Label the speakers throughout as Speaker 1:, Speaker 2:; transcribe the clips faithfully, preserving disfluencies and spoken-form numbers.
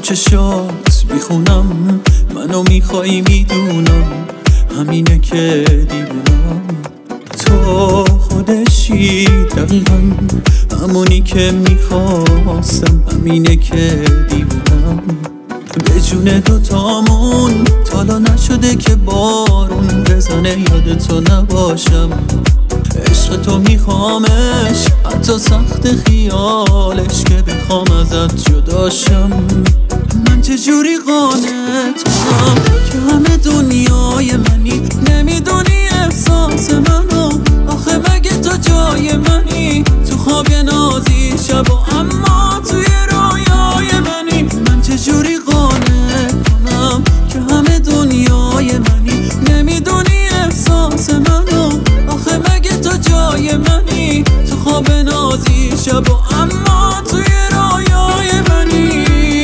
Speaker 1: چشات میخونم منو میخوای میدونم، همینه که دیوونم. تو خودشی دقیقا همونی که میخواستم، همینه که دیوونم. به جون دوتامون تالا نشده که بارون بزنه یادتو نباشم. عشق تو میخوامش حتی سخت خیالش که بخوام ازت جداشم. من چجوری قانعتم که همه دنیای منی، نمیدونی احساس منو. آخه مگه تو جای منی، تو خواب نازی شب و اما توی رویای منی. من چجوری قانع کنم که همه دنیای منی، نمیدونی احساس منو. آخه مگه تو جای منی، تو خواب نازی شب و اما توی رویای منی.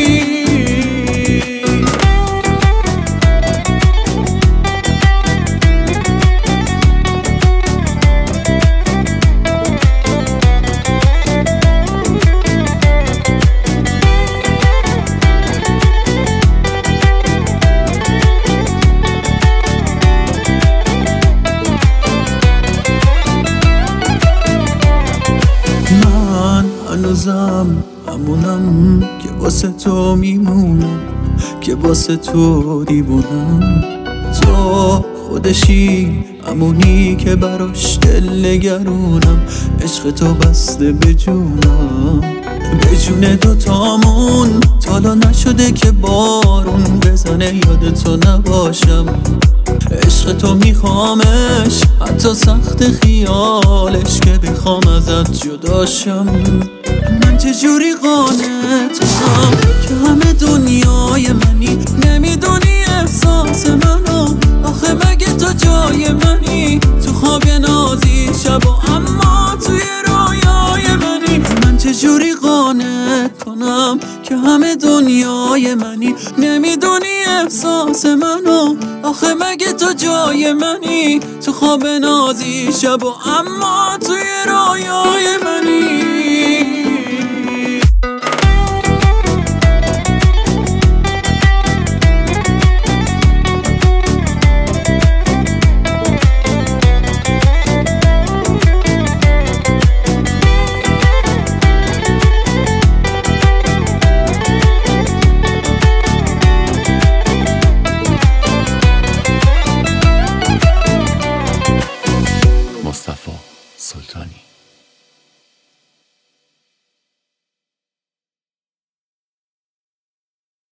Speaker 1: هنوزم همونم که واسه تو میمونم، که واسه تو دیوونم. تو خودشی همونی که براش دل نگرونم، عشق تو بسته به جونم. به جون دوتامون تالا نشده که بارون بزنه یادتو نباشم. عشق تو میخوامش حتی سخت خیالش که بخوام ازت جداشم. من چجوری قانعتم که همه دنیای منی، نمیدونی احساس منو. آخه مگه تو جای منی، تو خواب نازی شب و اما توی رویای منی. من چجوری قانع کنم که همه دنیای منی، نمیدونی احساس منو. آخه مگه تو جای منی، تو خواب نازی شب و اما توی رویای منی.